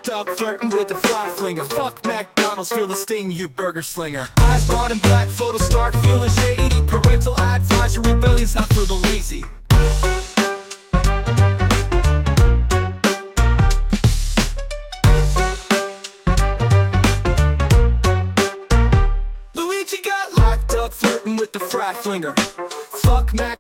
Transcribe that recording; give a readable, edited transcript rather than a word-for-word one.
locked up, flirting with the fly flinger. Fuck McDonald's, feel the sting, you burger slinger. Eyes barred and black, photo start feeling shady. Parental advisory, rebellion's not for the lazy. Luigi got locked up, flirting with the fry flinger. Fuck Mac